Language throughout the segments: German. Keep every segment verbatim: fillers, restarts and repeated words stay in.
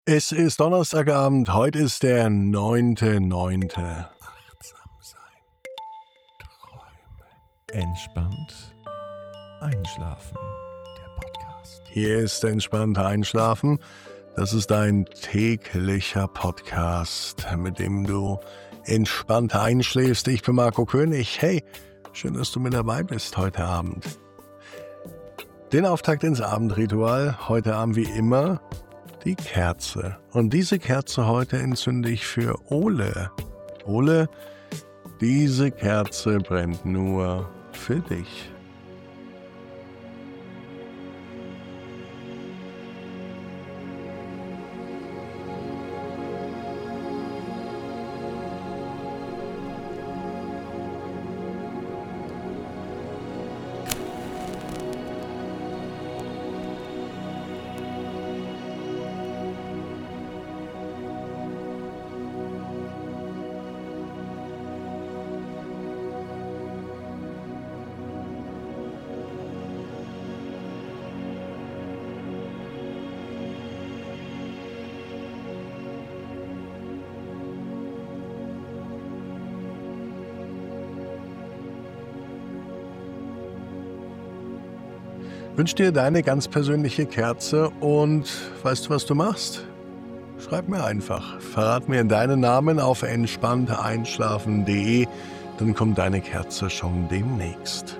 Es ist Donnerstagabend, heute ist der neunte neunte Achtsam sein, träumen, entspannt einschlafen. Der Podcast. Hier ist entspannt einschlafen. Das ist ein täglicher Podcast, mit dem du entspannt einschläfst. Ich bin Marco König. Hey, schön, dass du mit dabei bist heute Abend. Den Auftakt ins Abendritual, heute Abend wie immer die Kerze. Und diese Kerze heute entzünde ich für Ole. Ole, diese Kerze brennt nur für dich. Wünsch dir deine ganz persönliche Kerze und weißt du, was du machst? Schreib mir einfach. Verrat mir deinen Namen auf entspannt einschlafen punkt de, dann kommt deine Kerze schon demnächst.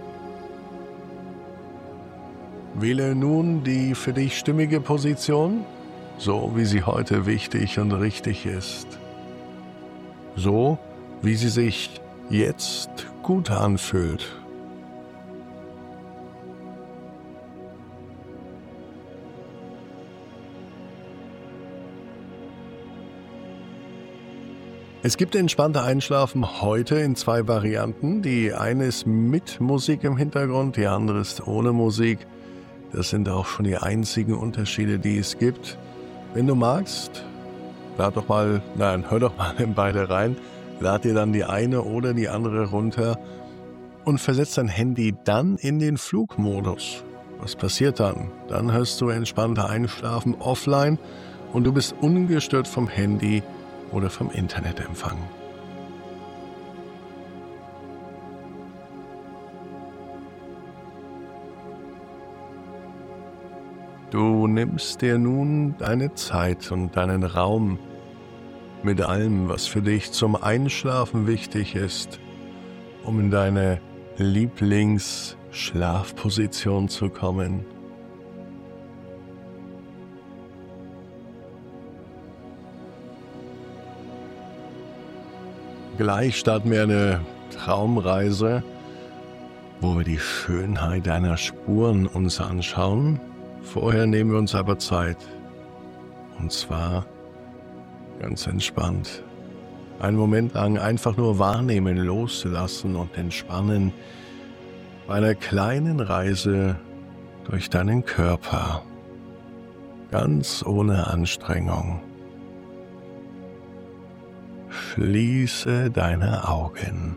Wähle nun die für dich stimmige Position, so wie sie heute wichtig und richtig ist. So, wie sie sich jetzt gut anfühlt. Es gibt entspannte Einschlafen heute in zwei Varianten. Die eine ist mit Musik im Hintergrund, die andere ist ohne Musik. Das sind auch schon die einzigen Unterschiede, die es gibt. Wenn du magst, lad doch mal, nein, hör doch mal in beide rein, lad dir dann die eine oder die andere runter und versetz dein Handy dann in den Flugmodus. Was passiert dann? Dann hörst du entspannte Einschlafen offline und du bist ungestört vom Handy oder vom Internetempfang. Du nimmst dir nun deine Zeit und deinen Raum mit allem, was für dich zum Einschlafen wichtig ist, um in deine Lieblingsschlafposition zu kommen. Gleich starten wir eine Traumreise, wo wir die Schönheit deiner Spuren uns anschauen. Vorher nehmen wir uns aber Zeit. Und zwar ganz entspannt. Einen Moment lang einfach nur wahrnehmen, loslassen und entspannen bei einer kleinen Reise durch deinen Körper. Ganz ohne Anstrengung. Schließe deine Augen.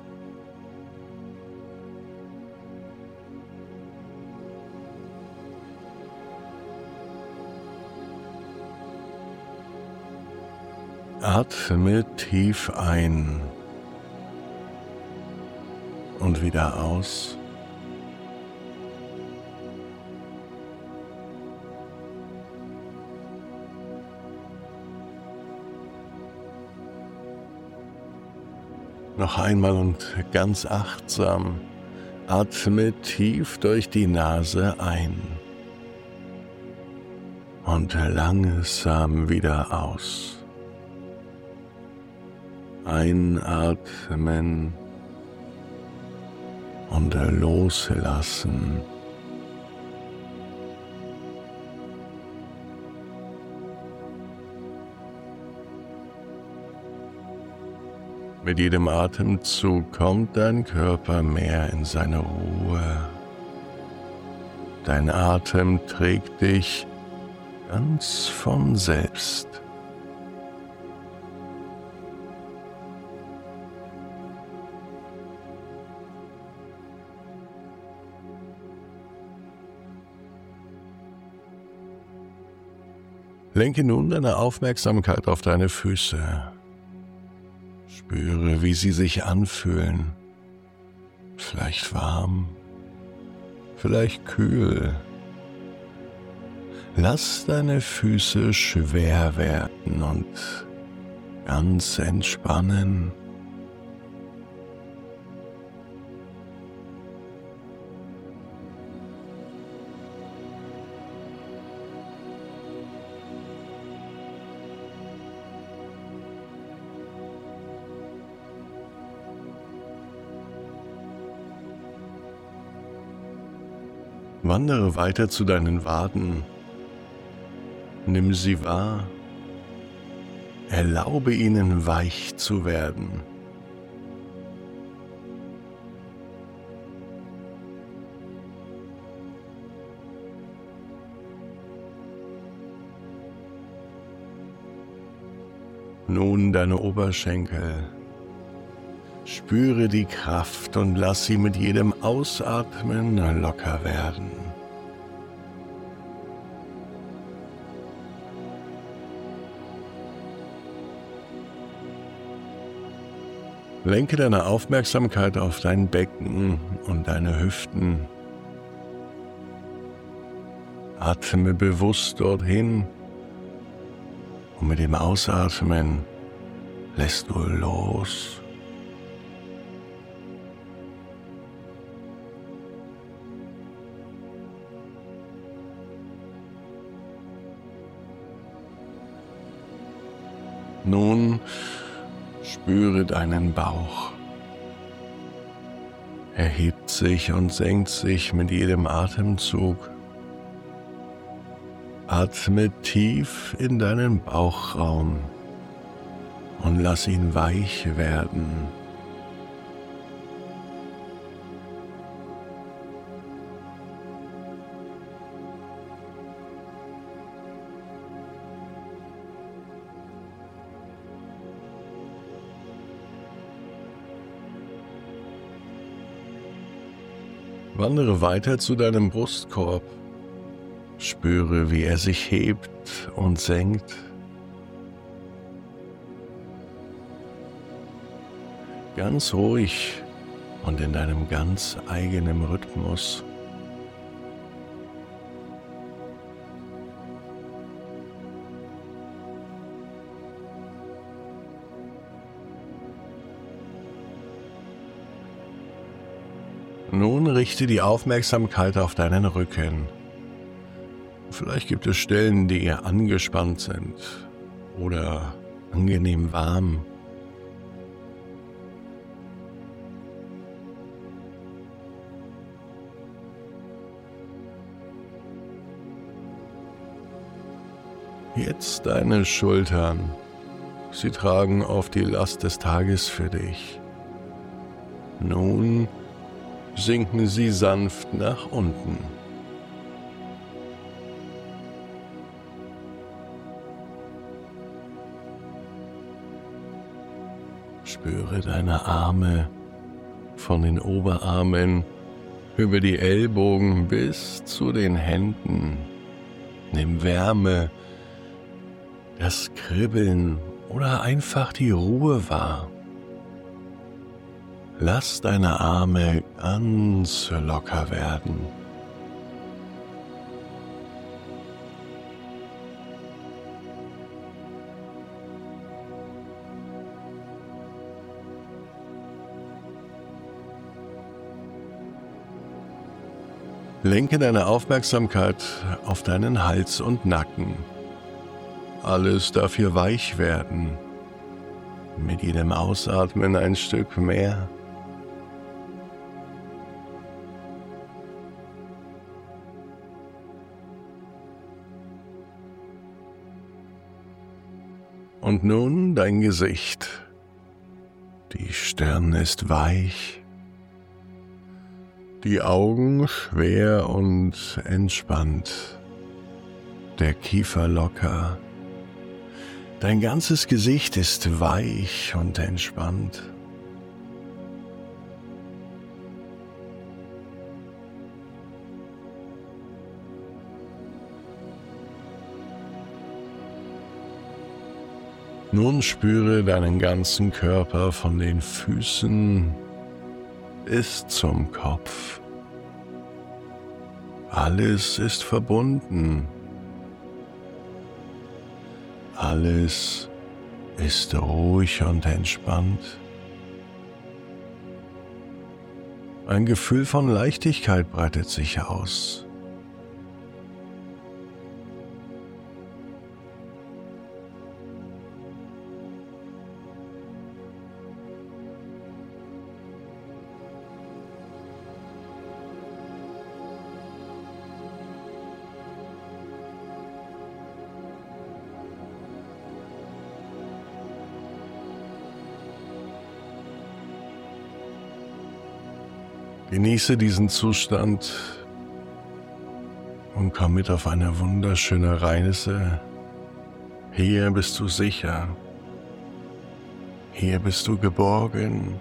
Atme tief ein und wieder aus. Noch einmal und ganz achtsam. Atme tief durch die Nase ein und langsam wieder aus. Einatmen und loslassen. Mit jedem Atemzug kommt dein Körper mehr in seine Ruhe. Dein Atem trägt dich ganz von selbst. Lenke nun deine Aufmerksamkeit auf deine Füße. Spüre, wie sie sich anfühlen. Vielleicht warm, vielleicht kühl. Lass deine Füße schwer werden und ganz entspannen. Wandere weiter zu deinen Waden. Nimm sie wahr. Erlaube ihnen, weich zu werden. Nun deine Oberschenkel. Spüre die Kraft und lass sie mit jedem Ausatmen locker werden. Lenke deine Aufmerksamkeit auf dein Becken und deine Hüften. Atme bewusst dorthin und mit dem Ausatmen lässt du los. Nun spüre deinen Bauch. Er hebt sich und senkt sich mit jedem Atemzug. Atme tief in deinen Bauchraum und lass ihn weich werden. Wandere weiter zu deinem Brustkorb. Spüre, wie er sich hebt und senkt. Ganz ruhig und in deinem ganz eigenen Rhythmus. Nun richte die Aufmerksamkeit auf deinen Rücken. Vielleicht gibt es Stellen, die angespannt sind oder angenehm warm. Jetzt deine Schultern. Sie tragen oft die Last des Tages für dich. Nun sinken sie sanft nach unten. Spüre deine Arme von den Oberarmen über die Ellbogen bis zu den Händen. Nimm Wärme, das Kribbeln oder einfach die Ruhe wahr. Lass deine Arme ganz locker werden. Lenke deine Aufmerksamkeit auf deinen Hals und Nacken. Alles darf hier weich werden. Mit jedem Ausatmen ein Stück mehr. Und nun dein Gesicht. Die Stirn ist weich, die Augen schwer und entspannt, der Kiefer locker. Dein ganzes Gesicht ist weich und entspannt. Nun spüre deinen ganzen Körper von den Füßen bis zum Kopf. Alles ist verbunden. Alles ist ruhig und entspannt. Ein Gefühl von Leichtigkeit breitet sich aus. Genieße diesen Zustand und komm mit auf eine wunderschöne Reise. Hier bist du sicher. Hier bist du geborgen.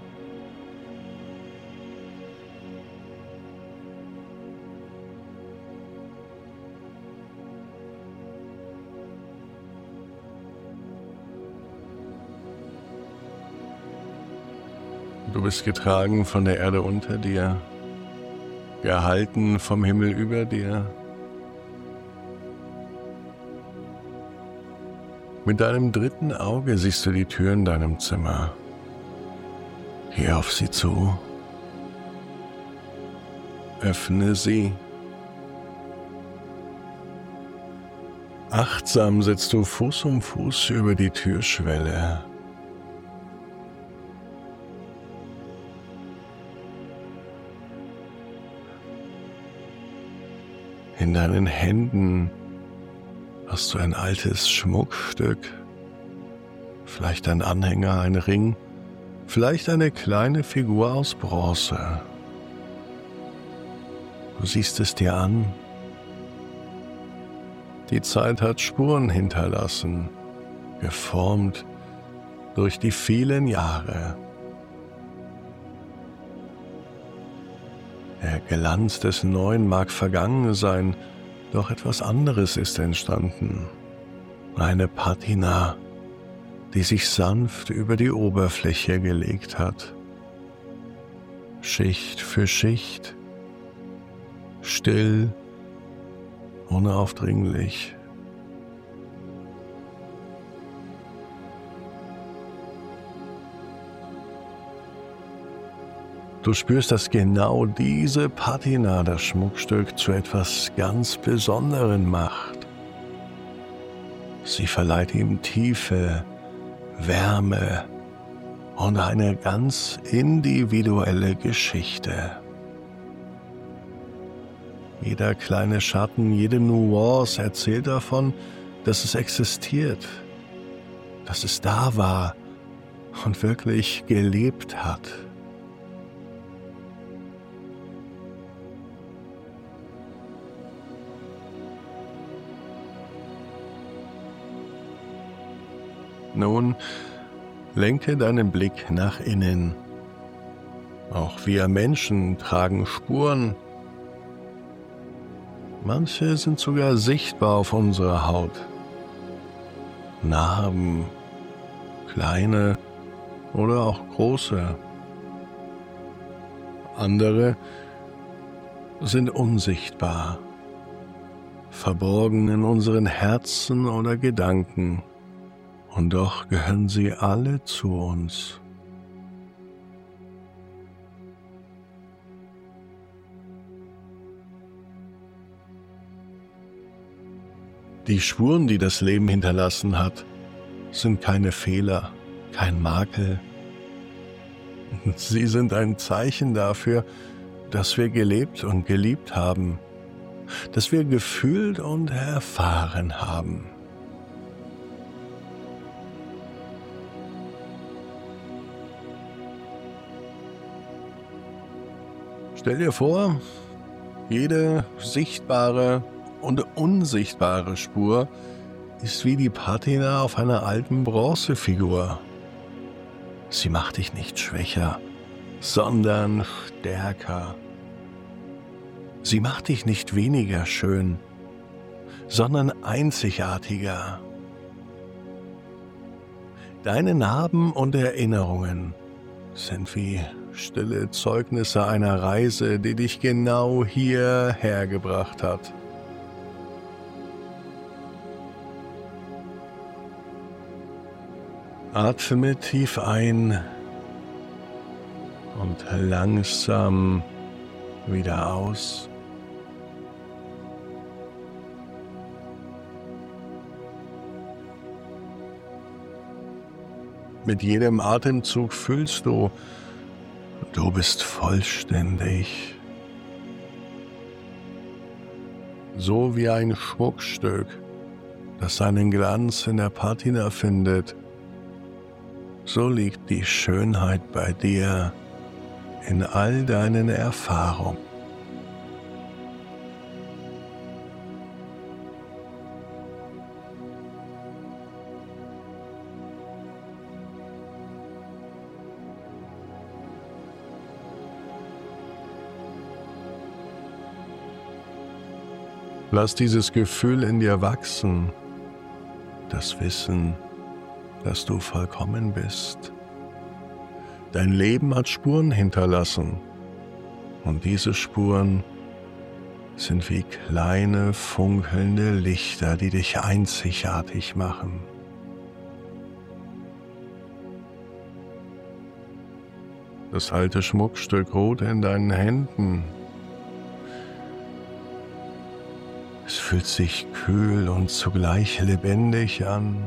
Du bist getragen von der Erde unter dir, gehalten vom Himmel über dir. Mit deinem dritten Auge siehst du die Tür in deinem Zimmer. Geh auf sie zu. Öffne sie. Achtsam setzt du Fuß um Fuß über die Türschwelle. In deinen Händen hast du ein altes Schmuckstück, vielleicht ein Anhänger, ein Ring, vielleicht eine kleine Figur aus Bronze. Du siehst es dir an. Die Zeit hat Spuren hinterlassen, geformt durch die vielen Jahre. Der Glanz des Neuen mag vergangen sein, doch etwas anderes ist entstanden. Eine Patina, die sich sanft über die Oberfläche gelegt hat. Schicht für Schicht, still, unaufdringlich. Du spürst, dass genau diese Patina das Schmuckstück zu etwas ganz Besonderem macht. Sie verleiht ihm Tiefe, Wärme und eine ganz individuelle Geschichte. Jeder kleine Schatten, jede Nuance erzählt davon, dass es existiert, dass es da war und wirklich gelebt hat. Nun, lenke deinen Blick nach innen. Auch wir Menschen tragen Spuren. Manche sind sogar sichtbar auf unserer Haut. Narben, kleine oder auch große. Andere sind unsichtbar, verborgen in unseren Herzen oder Gedanken. Und doch gehören sie alle zu uns. Die Spuren, die das Leben hinterlassen hat, sind keine Fehler, kein Makel. Sie sind ein Zeichen dafür, dass wir gelebt und geliebt haben, dass wir gefühlt und erfahren haben. Stell dir vor, jede sichtbare und unsichtbare Spur ist wie die Patina auf einer alten Bronzefigur. Sie macht dich nicht schwächer, sondern stärker. Sie macht dich nicht weniger schön, sondern einzigartiger. Deine Narben und Erinnerungen sind wie stille Zeugnisse einer Reise, die dich genau hierher gebracht hat. Atme tief ein und langsam wieder aus. Mit jedem Atemzug fühlst du, du bist vollständig. So wie ein Schmuckstück, das seinen Glanz in der Patina findet, so liegt die Schönheit bei dir in all deinen Erfahrungen. Lass dieses Gefühl in dir wachsen, das Wissen, dass du vollkommen bist. Dein Leben hat Spuren hinterlassen und diese Spuren sind wie kleine funkelnde Lichter, die dich einzigartig machen. Das alte Schmuckstück ruht in deinen Händen. Es fühlt sich kühl und zugleich lebendig an.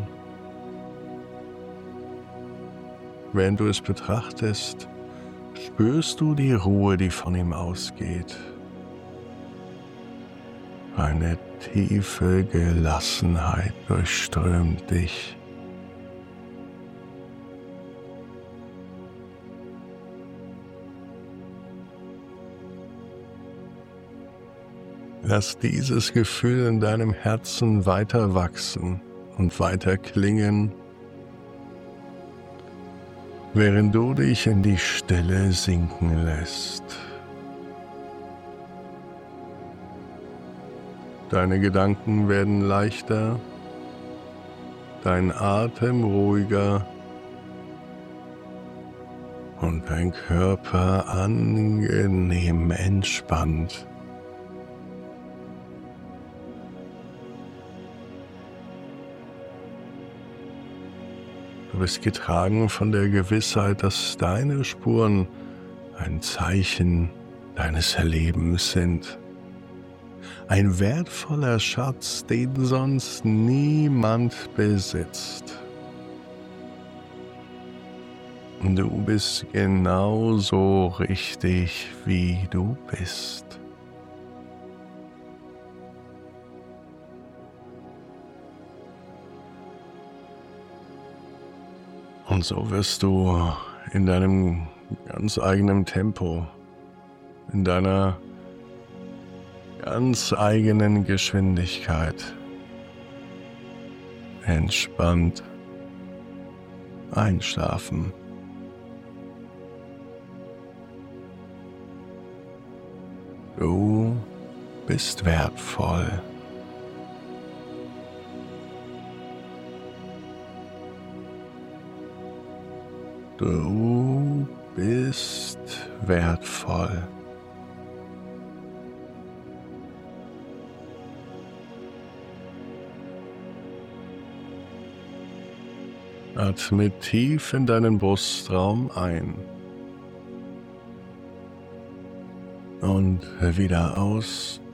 Während du es betrachtest, spürst du die Ruhe, die von ihm ausgeht. Eine tiefe Gelassenheit durchströmt dich. Lass dieses Gefühl in deinem Herzen weiter wachsen und weiter klingen, während du dich in die Stille sinken lässt. Deine Gedanken werden leichter, dein Atem ruhiger und dein Körper angenehm entspannt. Du bist getragen von der Gewissheit, dass deine Spuren ein Zeichen deines Erlebens sind. Ein wertvoller Schatz, den sonst niemand besitzt. Du bist genauso richtig, wie du bist. Und so wirst du in deinem ganz eigenen Tempo, in deiner ganz eigenen Geschwindigkeit entspannt einschlafen. Du bist wertvoll. Du bist wertvoll. Atme tief in deinen Brustraum ein und wieder aus.